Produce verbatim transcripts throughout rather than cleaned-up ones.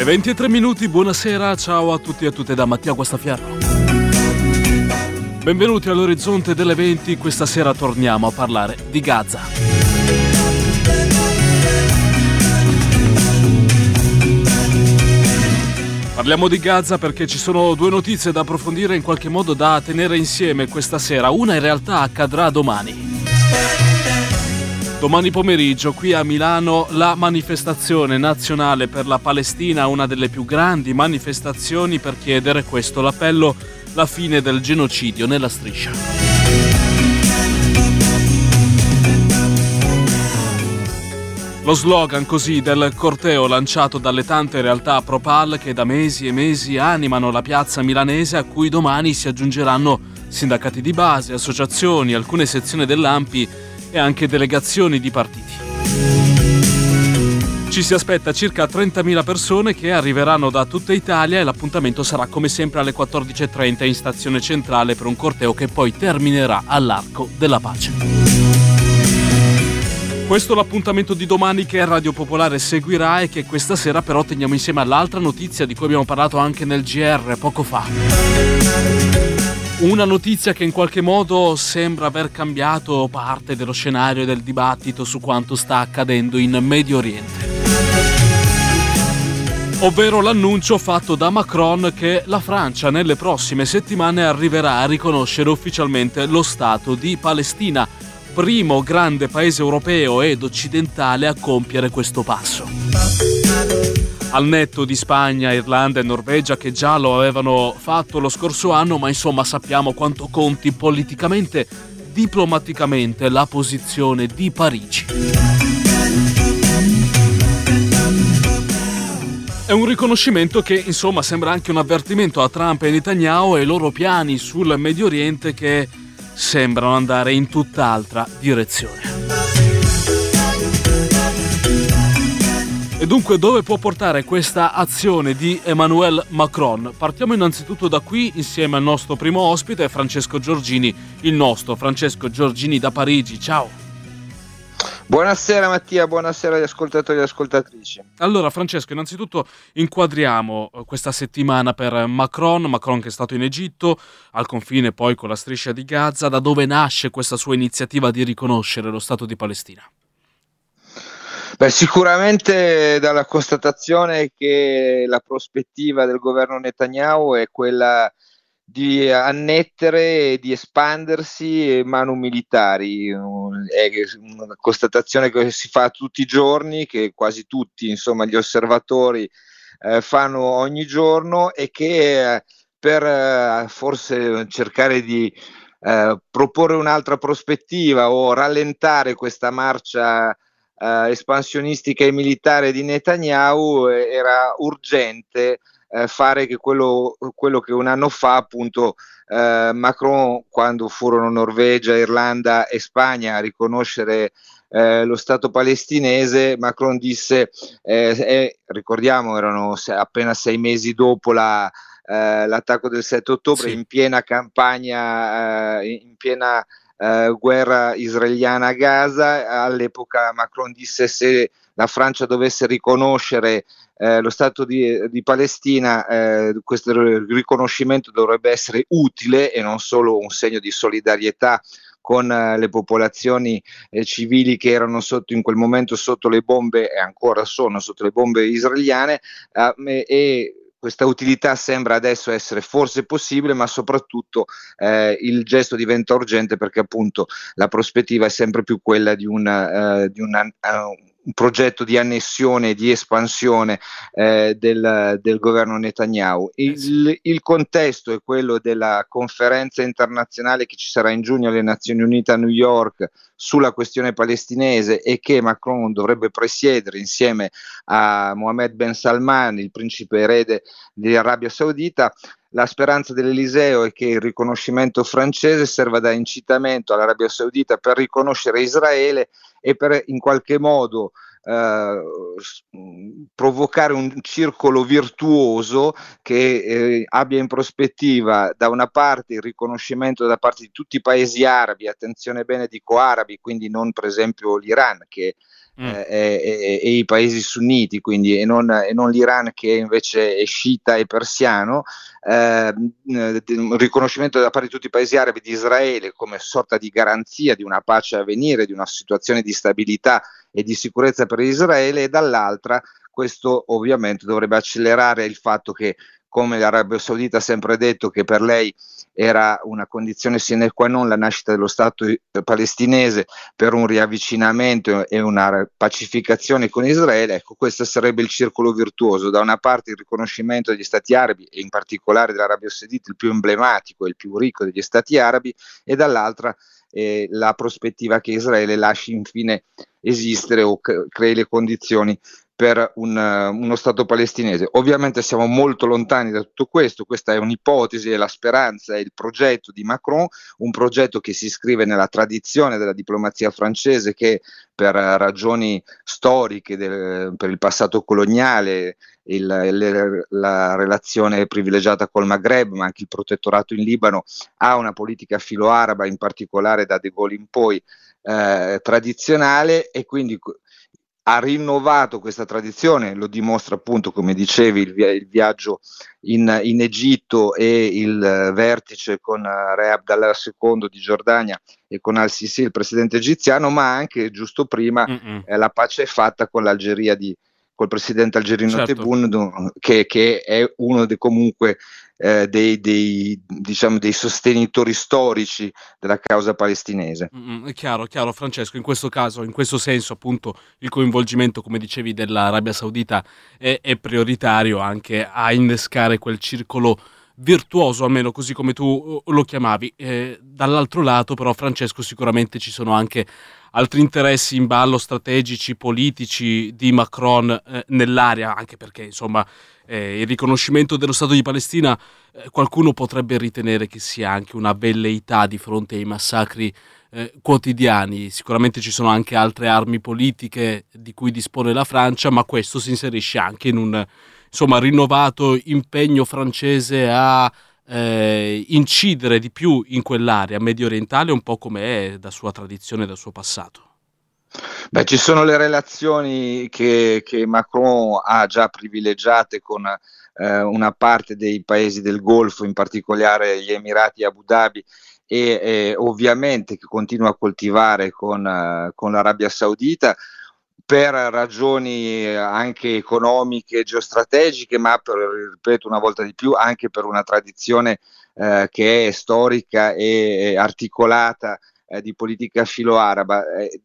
Le venti e tre minuti, buonasera, ciao a tutti e a tutte da Mattia Guastaferro. Benvenuti all'orizzonte delle venti, questa sera torniamo a parlare di Gaza. Parliamo di Gaza perché ci sono due notizie da approfondire, in qualche modo da tenere insieme questa sera. Una in realtà accadrà domani. Domani pomeriggio qui a Milano la manifestazione nazionale per la Palestina, una delle più grandi manifestazioni per chiedere questo, l'appello, la fine del genocidio nella striscia. Lo slogan così del corteo lanciato dalle tante realtà pro-Pal che da mesi e mesi animano la piazza milanese, a cui domani si aggiungeranno sindacati di base, associazioni, alcune sezioni dell'A N P I e anche delegazioni di partiti. Ci si aspetta circa trentamila persone che arriveranno da tutta Italia e l'appuntamento sarà come sempre alle quattordici e trenta in stazione centrale per un corteo che poi terminerà all'Arco della Pace. Questo è l'appuntamento di domani che Radio Popolare seguirà e che questa sera però teniamo insieme all'altra notizia di cui abbiamo parlato anche nel G R poco fa. Una notizia che in qualche modo sembra aver cambiato parte dello scenario del dibattito su quanto sta accadendo in Medio Oriente. Ovvero l'annuncio fatto da Macron che la Francia nelle prossime settimane arriverà a riconoscere ufficialmente lo Stato di Palestina, primo grande paese europeo ed occidentale a compiere questo passo. Al netto di Spagna, Irlanda e Norvegia che già lo avevano fatto lo scorso anno, ma insomma sappiamo quanto conti politicamente, diplomaticamente la posizione di Parigi. È un riconoscimento che insomma sembra anche un avvertimento a Trump e Netanyahu e i loro piani sul Medio Oriente che sembrano andare in tutt'altra direzione. E dunque dove può portare questa azione di Emmanuel Macron? Partiamo innanzitutto da qui insieme al nostro primo ospite, Francesco Giorgini, il nostro Francesco Giorgini da Parigi. Ciao. Buonasera Mattia, buonasera agli ascoltatori e ascoltatrici. Allora Francesco, innanzitutto inquadriamo questa settimana per Macron, Macron che è stato in Egitto, al confine poi con la striscia di Gaza, da dove nasce questa sua iniziativa di riconoscere lo Stato di Palestina? Beh, sicuramente dalla constatazione che la prospettiva del governo Netanyahu è quella di annettere e di espandersi manu militari. È una constatazione che si fa tutti i giorni, che quasi tutti, insomma, gli osservatori eh, fanno ogni giorno e che eh, per eh, forse cercare di eh, proporre un'altra prospettiva o rallentare questa marcia Uh, espansionistica e militare di Netanyahu, eh, era urgente eh, fare che quello, quello che un anno fa appunto eh, Macron, quando furono Norvegia, Irlanda e Spagna a riconoscere eh, lo Stato palestinese, Macron disse, eh, eh, ricordiamo erano se, appena sei mesi dopo la, eh, l'attacco del sette ottobre, sì. in piena campagna, eh, in piena Uh, guerra israeliana a Gaza. All'epoca Macron disse: se la Francia dovesse riconoscere uh, lo Stato di, di Palestina, uh, questo riconoscimento dovrebbe essere utile e non solo un segno di solidarietà con uh, le popolazioni eh, civili che erano sotto in quel momento sotto le bombe e ancora sono sotto le bombe israeliane, uh, e, e questa utilità sembra adesso essere forse possibile, ma soprattutto eh, il gesto diventa urgente perché appunto la prospettiva è sempre più quella di, una, uh, di una, uh, un progetto di annessione e di espansione eh, del, del governo Netanyahu. Il, il contesto è quello della conferenza internazionale che ci sarà in giugno alle Nazioni Unite a New York sulla questione palestinese e che Macron dovrebbe presiedere insieme a Mohammed Ben Salman, il principe erede dell'Arabia Saudita. La speranza dell'Eliseo è che il riconoscimento francese serva da incitamento all'Arabia Saudita per riconoscere Israele e per in qualche modo eh, provocare un circolo virtuoso che eh, abbia in prospettiva da una parte il riconoscimento da parte di tutti i paesi arabi, attenzione bene dico arabi, quindi non per esempio l'Iran che mm. eh, e, e i paesi sunniti, quindi e non, e non l'Iran che invece è sciita e persiano, eh, un riconoscimento da parte di tutti i paesi arabi di Israele come sorta di garanzia di una pace a venire, di una situazione di stabilità e di sicurezza per Israele, e dall'altra questo ovviamente dovrebbe accelerare il fatto che, come l'Arabia Saudita ha sempre detto che per lei era una condizione sine qua non la nascita dello Stato palestinese per un riavvicinamento e una pacificazione con Israele, ecco, questo sarebbe il circolo virtuoso: da una parte il riconoscimento degli Stati arabi e in particolare dell'Arabia Saudita, il più emblematico e il più ricco degli Stati arabi, e dall'altra eh, la prospettiva che Israele lasci infine esistere o c- crei le condizioni per un, uh, uno Stato palestinese. Ovviamente siamo molto lontani da tutto questo, questa è un'ipotesi, è la speranza, è il progetto di Macron, un progetto che si iscrive nella tradizione della diplomazia francese, che per uh, ragioni storiche, del, per il passato coloniale, il, le, la relazione privilegiata col Maghreb, ma anche il protettorato in Libano, ha una politica filo-araba, in particolare da De Gaulle in poi, eh, tradizionale, e quindi ha rinnovato questa tradizione, lo dimostra appunto, come dicevi, il, via- il viaggio in, in Egitto e il uh, vertice con uh, Re Abdallah secondo di Giordania e con Al-Sisi, il presidente egiziano, ma anche giusto prima eh, la pace è fatta con l'Algeria di col presidente algerino certo. Tebboune, che, che è uno dei comunque eh, dei, dei, diciamo, dei sostenitori storici della causa palestinese. Mm, è chiaro, chiaro Francesco, in questo caso, in questo senso appunto il coinvolgimento, come dicevi, dell'Arabia Saudita è, è prioritario anche a innescare quel circolo virtuoso, almeno così come tu lo chiamavi. Eh, dall'altro lato però, Francesco, sicuramente ci sono anche altri interessi in ballo, strategici, politici di Macron eh, nell'area, anche perché insomma eh, il riconoscimento dello Stato di Palestina eh, qualcuno potrebbe ritenere che sia anche una velleità di fronte ai massacri eh, quotidiani. Sicuramente ci sono anche altre armi politiche di cui dispone la Francia, ma questo si inserisce anche in un insomma rinnovato impegno francese a eh, incidere di più in quell'area medio orientale, un po' come è da sua tradizione e dal suo passato. Beh, ci sono le relazioni che, che Macron ha già privilegiate con eh, una parte dei paesi del Golfo, in particolare gli Emirati e Abu Dhabi, e eh, ovviamente che continua a coltivare con, uh, con l'Arabia Saudita, per ragioni anche economiche, geostrategiche, ma per, ripeto una volta di più, anche per una tradizione eh, che è storica e articolata eh, di politica filo-araba. Eh,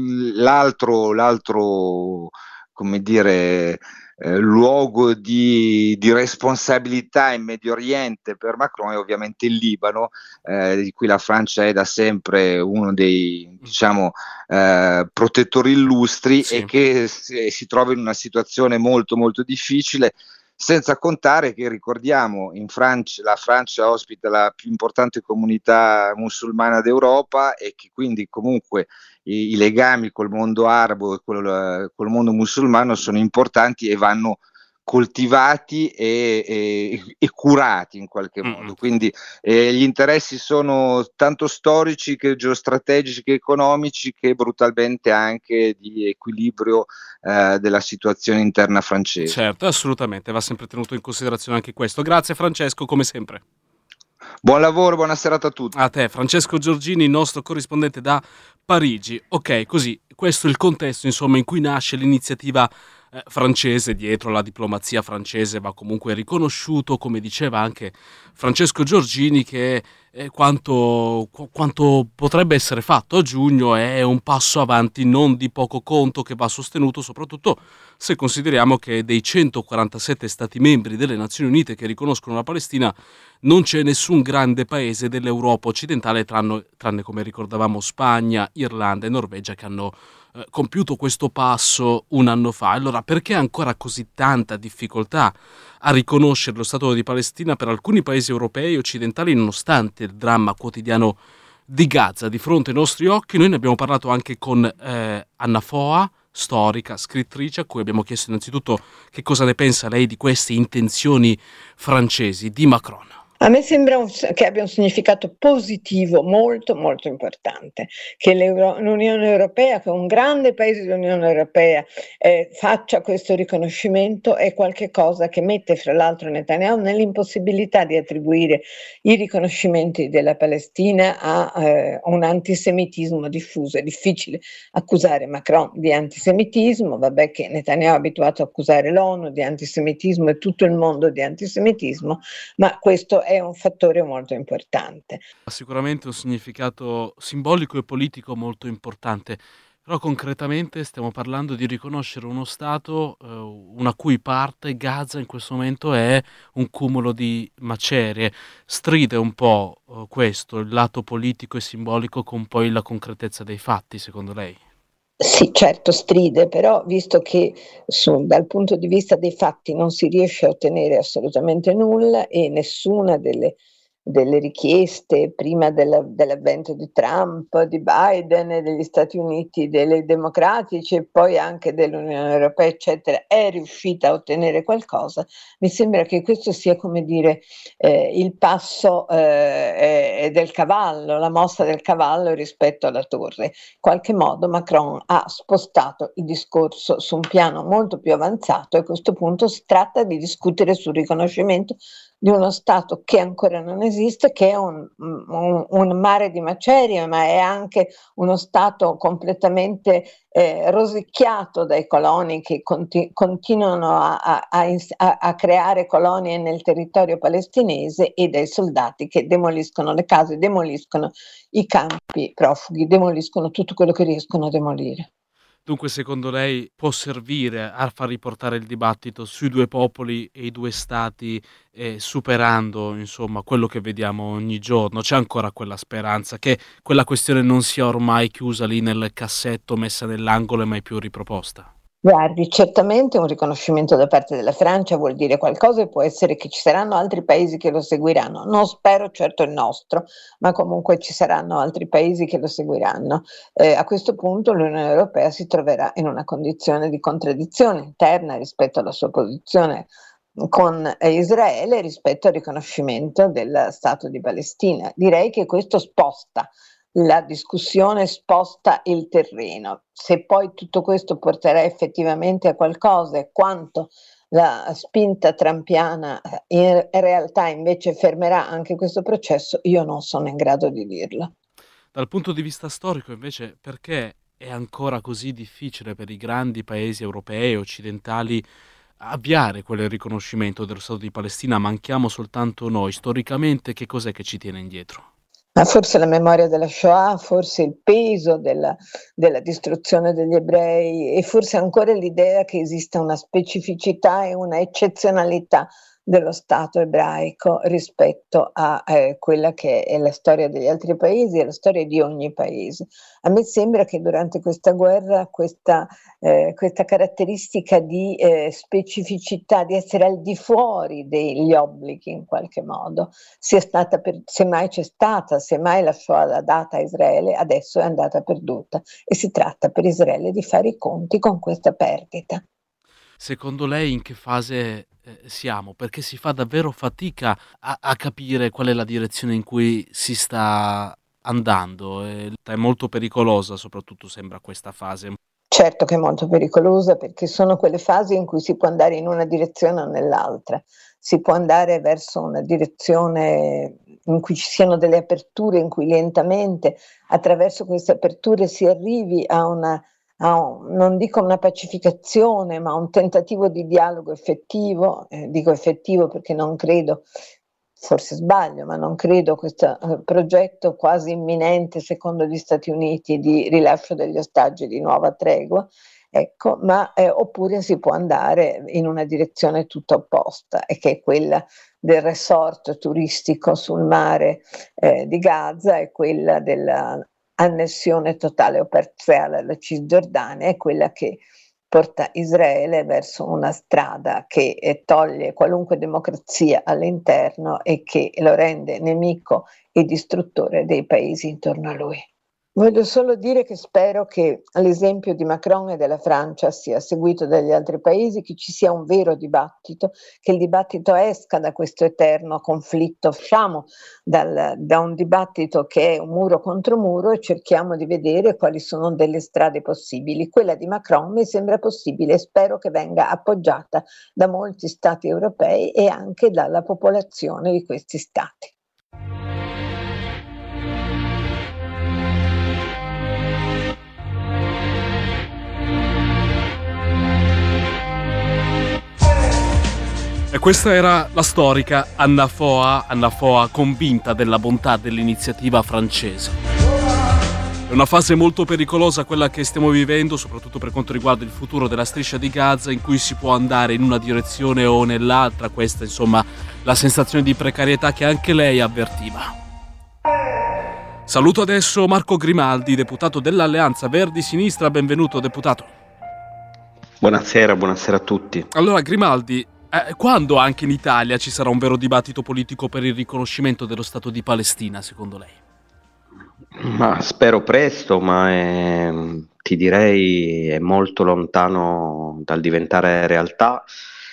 l'altro, l'altro, come dire, eh, luogo di, di responsabilità in Medio Oriente per Macron è ovviamente il Libano, eh, di cui la Francia è da sempre uno dei, diciamo, eh, protettori illustri, sì, e che si, si trova in una situazione molto molto difficile, senza contare che, ricordiamo, in Francia, la Francia ospita la più importante comunità musulmana d'Europa, e che quindi comunque i, i legami col mondo arabo e col, col mondo musulmano sono importanti e vanno coltivati e, e, e curati in qualche modo. Mm-hmm. Quindi eh, gli interessi sono tanto storici che geostrategici che economici, che brutalmente anche di equilibrio eh, della situazione interna francese. Certo, assolutamente, va sempre tenuto in considerazione anche questo. Grazie Francesco, come sempre. Buon lavoro, buona serata a tutti. A te, Francesco Giorgini, il nostro corrispondente da Parigi. Ok, così, questo è il contesto, insomma, in cui nasce l'iniziativa eh, francese. Dietro la diplomazia francese va comunque riconosciuto, come diceva anche Francesco Giorgini, che eh, quanto, qu- quanto potrebbe essere fatto a giugno è un passo avanti non di poco conto, che va sostenuto soprattutto se consideriamo che dei centoquarantasette stati membri delle Nazioni Unite che riconoscono la Palestina non c'è nessun grande paese dell'Europa occidentale, tranne, tranne come ricordavamo Spagna, Irlanda e Norvegia, che hanno eh, compiuto questo passo un anno fa. Allora, perché ancora così tanta difficoltà a riconoscere lo Stato di Palestina per alcuni paesi europei occidentali, nonostante il dramma quotidiano di Gaza di fronte ai nostri occhi? Noi ne abbiamo parlato anche con eh, Anna Foa, storica, scrittrice, a cui abbiamo chiesto innanzitutto che cosa ne pensa lei di queste intenzioni francesi di Macron. A me sembra un s che abbia un significato positivo molto, molto importante, che l'Euro l'Unione Europea, che un grande paese dell'Unione Europea, ehm, faccia questo riconoscimento è qualche cosa che mette fra l'altro Netanyahu nell'impossibilità di attribuire i riconoscimenti della Palestina a, ehm, un antisemitismo diffuso. È difficile accusare Macron di antisemitismo, vabbè che Netanyahu è abituato a accusare l'ONU di antisemitismo e tutto il mondo di antisemitismo, ma questo è un fattore molto importante. Ha sicuramente un significato simbolico e politico molto importante, però concretamente stiamo parlando di riconoscere uno Stato, eh, una cui parte, Gaza, in questo momento è un cumulo di macerie. Stride un po', eh, questo, il lato politico e simbolico con poi la concretezza dei fatti, secondo lei? Sì, certo stride, però visto che su dal punto di vista dei fatti non si riesce a ottenere assolutamente nulla e nessuna delle delle richieste prima della dell'avvento di Trump, di Biden e degli Stati Uniti, delle democratici e poi anche dell'Unione Europea, eccetera, è riuscita a ottenere qualcosa, mi sembra che questo sia, come dire, ehm, il passo, ehm, ehm, del cavallo, la mossa del cavallo rispetto alla torre. In qualche modo Macron ha spostato il discorso su un piano molto più avanzato e a questo punto si tratta di discutere sul riconoscimento di uno Stato che ancora non esiste, che è un un un mare di macerie, ma è anche uno Stato completamente, ehm, rosicchiato dai coloni che conti continuano a a a ins a a creare colonie nel territorio palestinese e dai soldati che demoliscono le case, demoliscono i campi profughi, demoliscono tutto quello che riescono a demolire. Dunque, secondo lei può servire a far riportare il dibattito sui due popoli e i due stati, ehm, superando insomma quello che vediamo ogni giorno? C'è ancora quella speranza che quella questione non sia ormai chiusa lì nel cassetto, messa nell'angolo e mai più riproposta? Guardi, certamente un riconoscimento da parte della Francia vuol dire qualcosa e può essere che ci saranno altri paesi che lo seguiranno. Non spero certo il nostro, ma comunque ci saranno altri paesi che lo seguiranno. Ehm, a questo punto l'Unione Europea si troverà in una condizione di contraddizione interna rispetto alla sua posizione con eh, Israele rispetto al riconoscimento del Stato di Palestina. Direi che questo sposta la discussione, sposta il terreno. Se poi tutto questo porterà effettivamente a qualcosa e quanto la spinta trampiana eh, in realtà invece fermerà anche questo processo, io non sono in grado di dirlo. Dal punto di vista storico invece, perché è ancora così difficile per i grandi paesi europei e occidentali avviare quel riconoscimento dello Stato di Palestina? Manchiamo soltanto noi. Storicamente che cos'è che ci tiene indietro? Ma forse la memoria della Shoah, forse il peso della della distruzione degli ebrei e forse ancora l'idea che esista una specificità e una eccezionalità dello Stato ebraico rispetto a, ehm, quella che è la storia degli altri paesi e la storia di ogni paese. A me sembra che durante questa guerra questa ehm, questa caratteristica di, ehm, specificità, di essere al di fuori degli obblighi in qualche modo, sia stata per se mai c'è stata, se mai la Shoah l'ha data a Israele, adesso è andata perduta e si tratta per Israele di fare i conti con questa perdita. Secondo lei in che fase, ehm, siamo? Perché si fa davvero fatica a a capire qual è la direzione in cui si sta andando, e è molto pericolosa, soprattutto sembra questa fase. Certo che è molto pericolosa perché sono quelle fasi in cui si può andare in una direzione o nell'altra. Si può andare verso una direzione in cui ci siano delle aperture, in cui lentamente attraverso queste aperture si arrivi a una a un non dico una pacificazione, ma un tentativo di dialogo effettivo, ehm, dico effettivo perché non credo forse sbaglio, ma non credo questo, uhm, progetto quasi imminente, secondo gli Stati Uniti, di rilascio degli ostaggi, di nuova tregua, ecco, ma ehm, oppure si può andare in una direzione tutta opposta e che è quella del resort turistico sul mare, ehm, di Gaza e quella della annessione totale o parziale alla Cisgiordania, è quella che porta Israele verso una strada che, ehm, toglie qualunque democrazia all'interno e che lo rende nemico e distruttore dei paesi intorno a lui. Voglio solo dire che spero che l'esempio di Macron e della Francia sia seguito dagli altri paesi, che ci sia un vero dibattito, che il dibattito esca da questo eterno conflitto, usciamo dal, da un dibattito che è un muro contro muro e cerchiamo di vedere quali sono delle strade possibili. Quella di Macron mi sembra possibile e spero che venga appoggiata da molti stati europei e anche dalla popolazione di questi stati. E questa era la storica Anna Foa, Anna Foa convinta della bontà dell'iniziativa francese. È una fase molto pericolosa quella che stiamo vivendo, soprattutto per quanto riguarda il futuro della striscia di Gaza, in cui si può andare in una direzione o nell'altra. Questa, insomma, la sensazione di precarietà che anche lei avvertiva. Saluto adesso Marco Grimaldi, deputato dell'Alleanza Verdi-Sinistra. Benvenuto, deputato. Buonasera, buonasera a tutti. Allora, Grimaldi, Eh, quando anche in Italia ci sarà un vero dibattito politico per il riconoscimento dello Stato di Palestina, secondo lei? Ma spero presto, ma è, ti direi è molto lontano dal diventare realtà,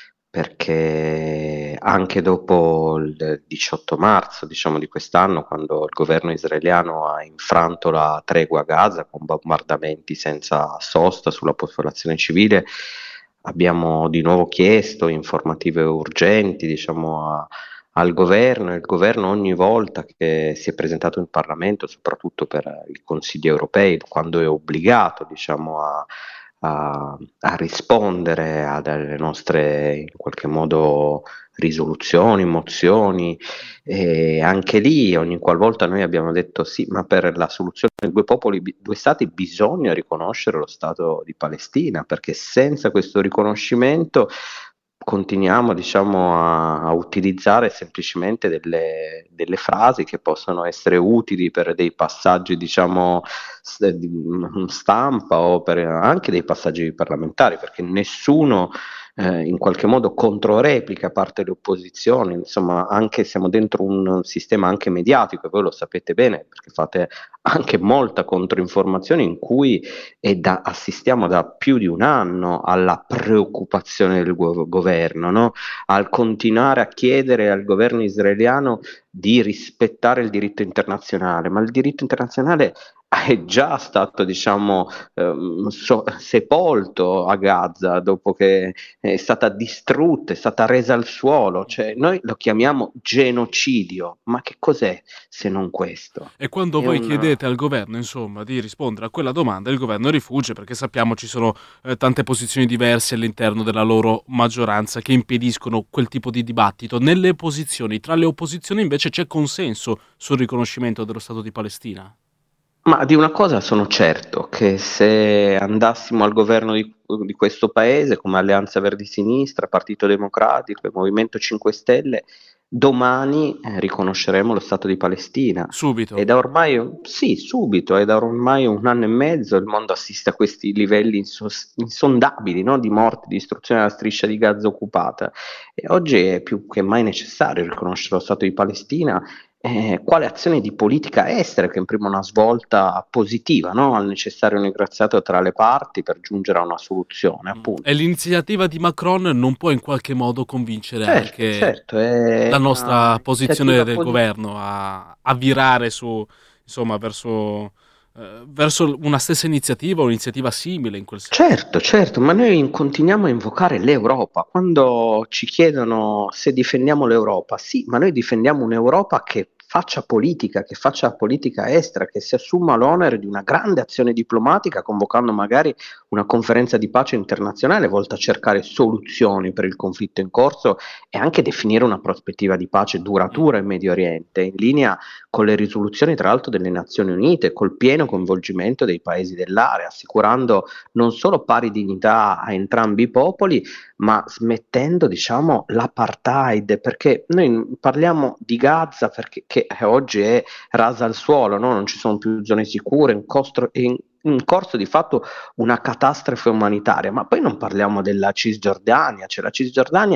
perché anche dopo il diciotto marzo, diciamo, di quest'anno, quando il governo israeliano ha infranto la tregua a Gaza con bombardamenti senza sosta sulla popolazione civile, abbiamo di nuovo chiesto informative urgenti, diciamo, a, al governo, e il governo ogni volta che si è presentato in Parlamento, soprattutto per i consigli europei, quando è obbligato, diciamo, a, a, a rispondere a delle nostre, in qualche modo, risoluzioni, mozioni, e anche lì ogni qualvolta noi abbiamo detto sì, ma per la soluzione dei due popoli, due stati, bisogna riconoscere lo Stato di Palestina, perché senza questo riconoscimento continuiamo, diciamo, a, a utilizzare semplicemente delle, delle frasi che possono essere utili per dei passaggi, diciamo, stampa, o per anche dei passaggi parlamentari, perché nessuno eh, in qualche modo controreplica, a parte le opposizioni. Insomma, anche siamo dentro un sistema anche mediatico, e voi lo sapete bene perché fate anche molta controinformazione, in cui è da, assistiamo da più di un anno alla preoccupazione del go- governo, no? Al continuare a chiedere al governo israeliano di rispettare il diritto internazionale, ma il diritto internazionale è già stato, diciamo, ehm, so, sepolto a Gaza dopo che è stata distrutta, è stata resa al suolo. Cioè, noi lo chiamiamo genocidio, ma che cos'è se non questo? E quando È voi una... chiedete al governo, insomma, di rispondere a quella domanda, il governo rifugge, perché sappiamo ci sono eh, tante posizioni diverse all'interno della loro maggioranza che impediscono quel tipo di dibattito. Nelle opposizioni, tra le opposizioni invece c'è consenso sul riconoscimento dello Stato di Palestina? Ma di una cosa sono certo, che se andassimo al governo di, di questo paese, come Alleanza Verdi-Sinistra, Partito Democratico e Movimento cinque Stelle, domani eh, riconosceremo lo Stato di Palestina. Subito? E da ormai, sì, subito, è da ormai un anno e mezzo il mondo assiste a questi livelli insos- insondabili, no? Di morte, di distruzione della striscia di Gaza occupata. E oggi è più che mai necessario riconoscere lo Stato di Palestina. Eh, quale azione di politica estera che imprima una svolta positiva, no? Al necessario negoziato tra le parti per giungere a una soluzione, appunto. E l'iniziativa di Macron non può in qualche modo convincere certo, anche certo, è la nostra posizione del posi- governo a, a virare su, insomma, verso, eh, verso una stessa iniziativa o un'iniziativa simile in quel senso? Certo, certo, ma noi continuiamo a invocare l'Europa. Quando ci chiedono se difendiamo l'Europa, sì, ma noi difendiamo un'Europa che faccia politica, che faccia politica estera, che si assuma l'onere di una grande azione diplomatica, convocando magari una conferenza di pace internazionale volta a cercare soluzioni per il conflitto in corso e anche definire una prospettiva di pace duratura in Medio Oriente, in linea con le risoluzioni tra l'altro delle Nazioni Unite, col pieno coinvolgimento dei paesi dell'area, assicurando non solo pari dignità a entrambi i popoli, ma smettendo, diciamo, l'apartheid, perché noi parliamo di Gaza perché che oggi è rasa al suolo, no? Non ci sono più zone sicure, in, costro, in, in corso di fatto una catastrofe umanitaria, ma poi non parliamo della Cisgiordania, cioè la Cisgiordania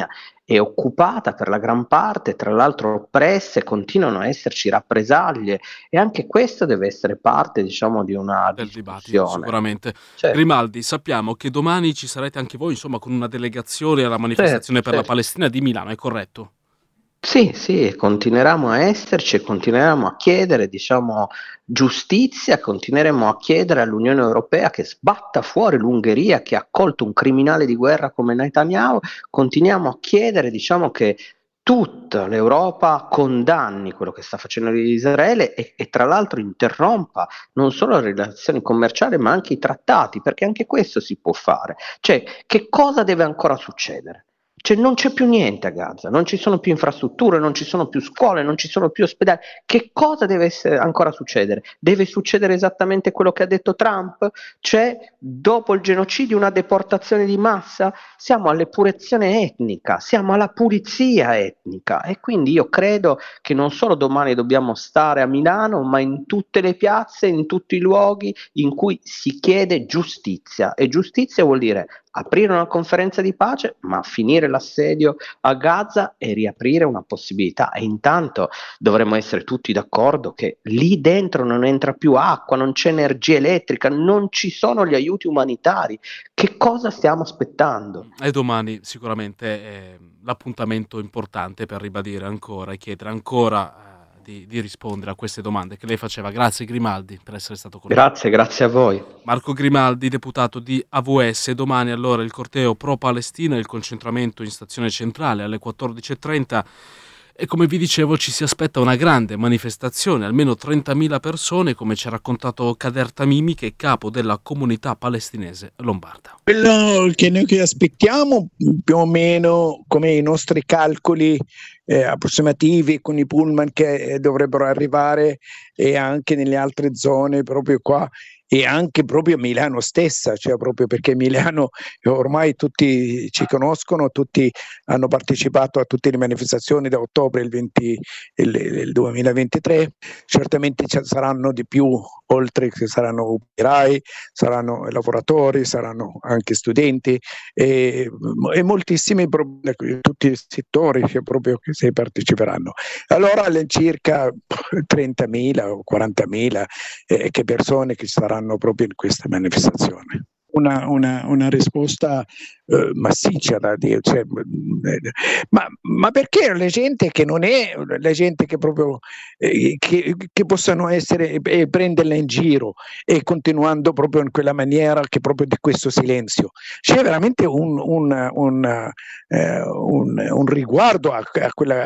è occupata per la gran parte, tra l'altro oppresse, continuano a esserci rappresaglie e anche questo deve essere parte, diciamo, di una del dibattito, discussione. sicuramente. Certo, Grimaldi, sappiamo che domani ci sarete anche voi, insomma, con una delegazione alla certo, manifestazione per la certo. Palestina di Milano, è corretto? Sì, sì, continueremo a esserci e continueremo a chiedere, diciamo, giustizia, continueremo a chiedere all'Unione Europea che sbatta fuori l'Ungheria che ha accolto un criminale di guerra come Netanyahu, continuiamo a chiedere, diciamo, che tutta l'Europa condanni quello che sta facendo Israele e, e tra l'altro interrompa non solo le relazioni commerciali ma anche i trattati, perché anche questo si può fare. Cioè, che cosa deve ancora succedere? Cioè non c'è più niente a Gaza, non ci sono più infrastrutture, non ci sono più scuole, non ci sono più ospedali. Che cosa deve essere ancora succedere? Deve succedere esattamente quello che ha detto Trump? Cioè, dopo il genocidio, una deportazione di massa? Siamo all'epurazione etnica, siamo alla pulizia etnica e quindi io credo che non solo domani dobbiamo stare a Milano, ma in tutte le piazze, in tutti i luoghi in cui si chiede giustizia. E giustizia vuol dire aprire una conferenza di pace, ma finire l'assedio a Gaza e riaprire una possibilità. E intanto dovremmo essere tutti d'accordo che lì dentro non entra più acqua, non c'è energia elettrica, non ci sono gli aiuti umanitari. Che cosa stiamo aspettando? E domani sicuramente è l'appuntamento importante per ribadire ancora e chiedere ancora eh, di, di rispondere a queste domande che lei faceva. Grazie Grimaldi per essere stato con noi. Grazie, grazie a voi. Marco Grimaldi, deputato di A V S. Domani allora il corteo pro-Palestina, il concentramento in stazione centrale alle quattordici e trenta e come vi dicevo ci si aspetta una grande manifestazione, almeno trentamila persone, come ci ha raccontato Kader Tamimi, che è capo della comunità palestinese lombarda. Quello che noi che aspettiamo più o meno come i nostri calcoli eh, approssimativi con i pullman che eh, dovrebbero arrivare e anche nelle altre zone proprio qua e anche proprio Milano stessa, cioè proprio perché Milano ormai tutti ci conoscono, tutti hanno partecipato a tutte le manifestazioni da ottobre il, venti, il, il duemilaventitré, certamente ci saranno di più, oltre che saranno operai, saranno lavoratori, saranno anche studenti e, e moltissimi tutti i settori che proprio che si parteciperanno. Allora all'incirca trentamila o quarantamila eh, che persone che saranno proprio in questa manifestazione. Una, una, una risposta eh, massiccia da dire, cioè, eh, ma, ma perché la gente che non è la gente che proprio eh, che, che possano essere e eh, prenderla in giro e continuando proprio in quella maniera che proprio di questo silenzio c'è veramente un, un, un, eh, un, un riguardo a, a quella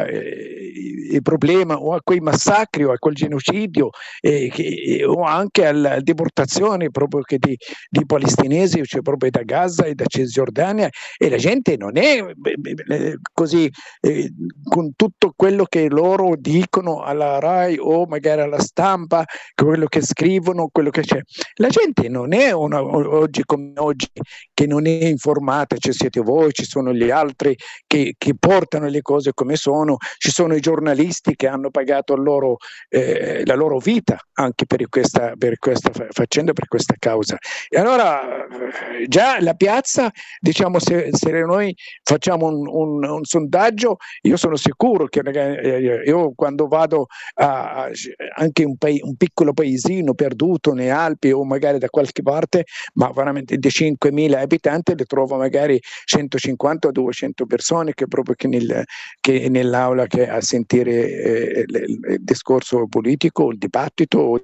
eh, problema o a quei massacri o a quel genocidio eh, che, o anche alla deportazione proprio che di, di palestinesi, cioè proprio da Gaza e da Cisgiordania, e la gente non è eh, così eh, con tutto quello che loro dicono alla RAI o magari alla stampa, quello che scrivono, quello che c'è. La gente non è una, oggi come oggi che non è informata, ci siete voi, ci sono gli altri che, che portano le cose come sono, ci sono i giornalisti che hanno pagato loro, eh, la loro vita anche per questa, per questa faccenda, per questa causa. E allora già la piazza, diciamo, se, se noi facciamo un, un, un sondaggio, io sono sicuro che eh, io quando vado a, a anche un, pa- un piccolo paesino perduto nelle Alpi o magari da qualche parte, ma veramente di cinquemila abitanti, le trovo magari centocinquanta o duecento persone che proprio che, nel, che nell'aula che a sentire eh, il, il discorso politico, il dibattito o,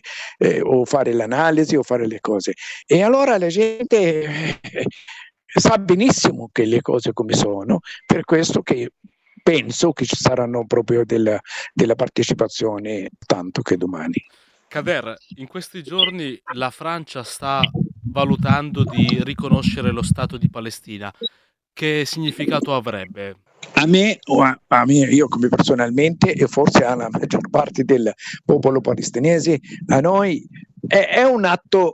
eh, o fare l'analisi o fare le cose. E allora la gente eh, sa benissimo che le cose come sono, per questo che penso che ci saranno proprio della, della partecipazione tanto che domani. Kader, in questi giorni la Francia sta valutando di riconoscere lo Stato di Palestina. Che significato avrebbe? A me, o a, a me, io come personalmente e forse alla maggior parte del popolo palestinese, a noi è, è un atto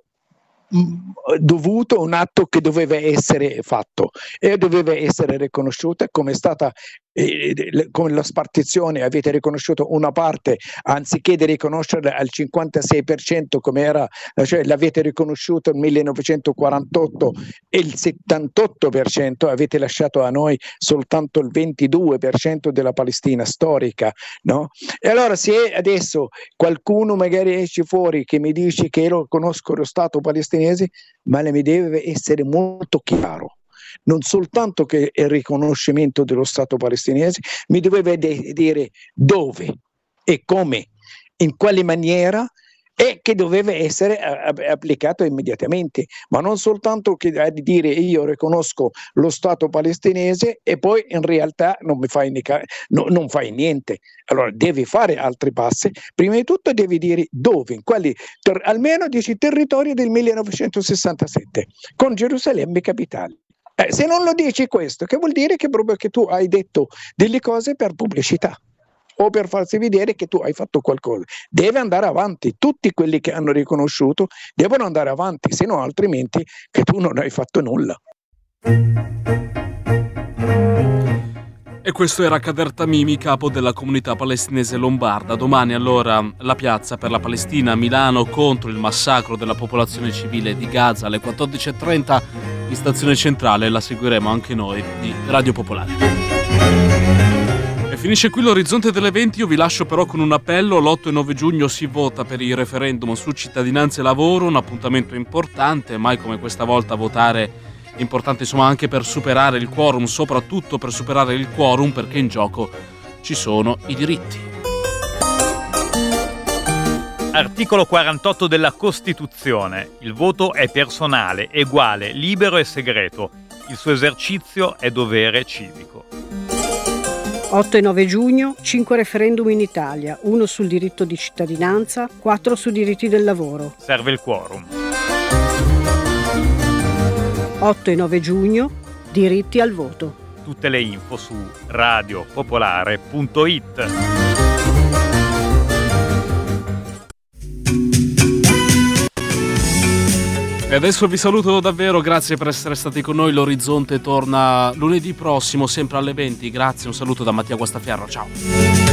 dovuto, un atto che doveva essere fatto e doveva essere riconosciuta come è stata eh, con la spartizione avete riconosciuto una parte anziché di riconoscerla al cinquantasei per cento come era, cioè l'avete riconosciuto nel millenovecentoquarantotto e il settantotto per cento, avete lasciato a noi soltanto il ventidue per cento della Palestina storica, no? E allora se adesso qualcuno magari esce fuori che mi dice che io conosco lo Stato palestinese, ma mi deve essere molto chiaro, non soltanto che il riconoscimento dello Stato palestinese, mi doveva de- dire dove e come, in quale maniera, e che doveva essere applicato immediatamente, ma non soltanto che a dire io riconosco lo Stato palestinese e poi in realtà non mi fai, no, non fai niente. Allora devi fare altri passi, prima di tutto devi dire dove, in quali, ter- almeno dieci territori del millenovecentosessantasette, con Gerusalemme capitale. Eh, se non lo dici questo, che vuol dire che proprio che tu hai detto delle cose per pubblicità o per farsi vedere che tu hai fatto qualcosa. Deve andare avanti, tutti quelli che hanno riconosciuto devono andare avanti, se no altrimenti che tu non hai fatto nulla. E questo era Kader Tamimi, capo della comunità palestinese lombarda. Domani allora la piazza per la Palestina a Milano contro il massacro della popolazione civile di Gaza alle quattordici e trenta in stazione centrale. La seguiremo anche noi di Radio Popolare. E finisce qui l'orizzonte delle venti. Io vi lascio però con un appello. L'otto e nove giugno si vota per il referendum su cittadinanza e lavoro, un appuntamento importante, mai come questa volta votare importante insomma anche per superare il quorum, soprattutto per superare il quorum perché in gioco ci sono i diritti. Articolo quarantotto della Costituzione. Il voto è personale, eguale, libero e segreto. Il suo esercizio è dovere civico. otto e nove giugno, cinque referendum in Italia, uno sul diritto di cittadinanza, quattro sui diritti del lavoro. Serve il quorum. otto e nove giugno, diritti al voto. Tutte le info su radio popolare punto it. E adesso vi saluto davvero, grazie per essere stati con noi. L'Orizzonte torna lunedì prossimo, sempre alle venti. Grazie, un saluto da Mattia Guastaferro, ciao.